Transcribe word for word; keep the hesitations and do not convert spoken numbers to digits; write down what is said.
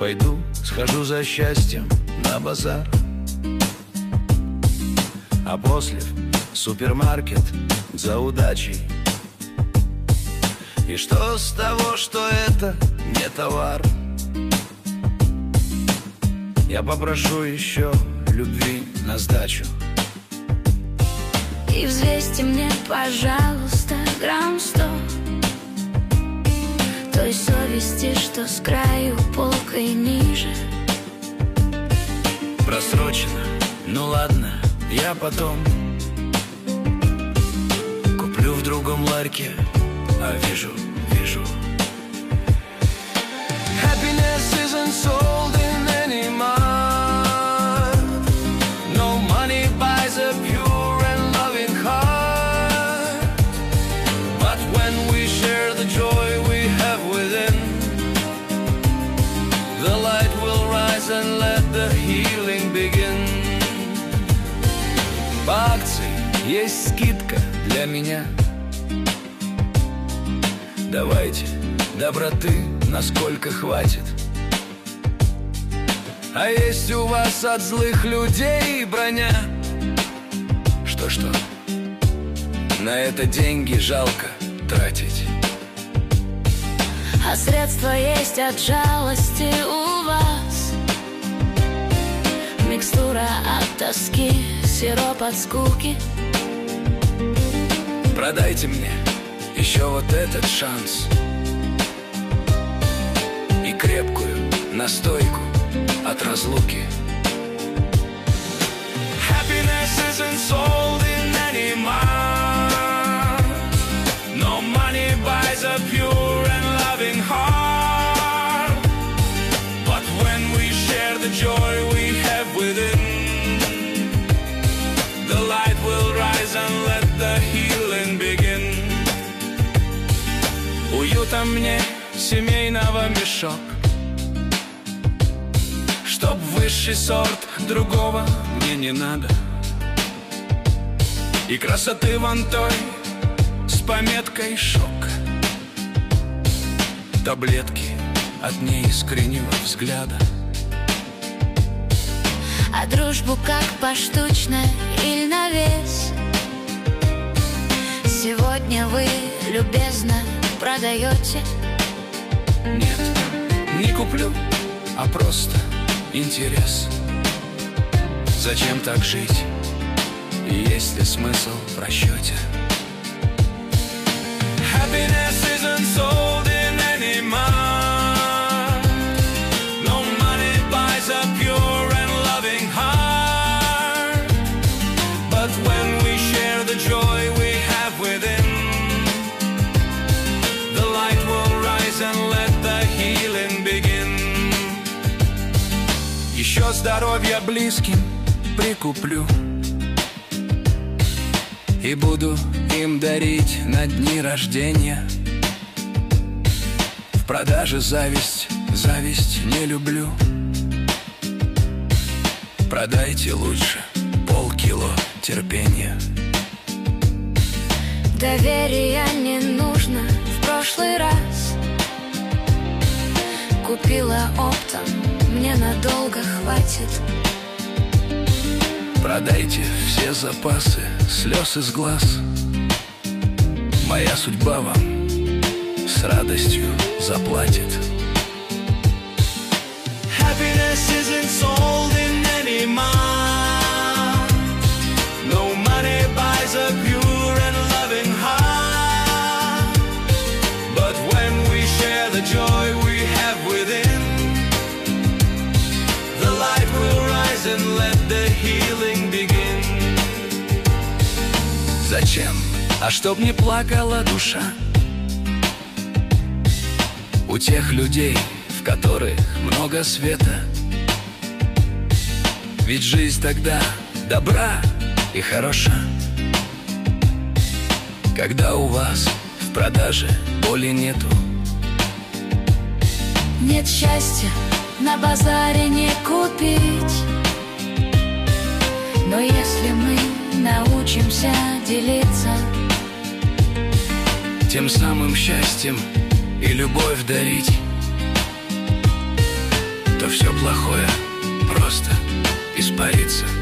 Пойду, схожу за счастьем на базар, а после в супермаркет за удачей. И что с того, что это не товар? Я попрошу еще любви на сдачу. И взвесьте мне, пожалуйста, грамм сто той совести, что с краю полкой ниже. Просрочено, ну ладно, я потом куплю в другом ларьке, а вижу, вижу. Happiness isn't sold in any mart. No money buys a pure and loving heart. But when we share the joy we have within, the light will rise and let the healing begin. По акции есть скидка для меня. Давайте доброты, насколько хватит. А есть у вас от злых людей броня? Что-что? На это деньги жалко тратить. А средства есть от жалости у вас. Микстура от тоски, сироп от скуки. Продайте мне еще вот этот шанс и крепкую настойку от разлуки. Happiness isn't sold in any mart. No money buys a pure and loving heart. But when we share the joy we have within, the light will rise and let the healing begin. Уюта мне семейного мешок, чтоб высший сорт другого мне не надо. И красоты вон той с пометкой шок. Таблетки от неискреннего взгляда. А дружбу как поштучно или на вес. Сегодня вы любезно продаете. Нет, не куплю, а просто интерес. Зачем так жить? И есть ли смысл в расчете? Happiness isn't sold in any mart. No money buys a pure and loving heart. But when we share the joy we have within, the light will rise and let the healing begin. Еще здоровья близким прикуплю и буду им дарить на дни рождения. В продаже зависть, зависть не люблю. Продайте лучше полкило терпения. Доверия не нужно в прошлый раз. Купила оптом, мне надолго хватит. Продайте все запасы слез из глаз. Моя судьба вам с радостью заплатит. Happiness isn't sold in any mart. No money buys a pure and loving heart. But when we share the joy we have within, the light will rise and let the healing begin. Зачем? А чтоб не плакала душа у тех людей, в которых много света. Ведь жизнь тогда добра и хороша, когда у вас в продаже боли нету. Нет счастья на базаре не купить. Но если мы научимся делиться, тем самым счастьем и любовь дарить, то все плохое просто испарится.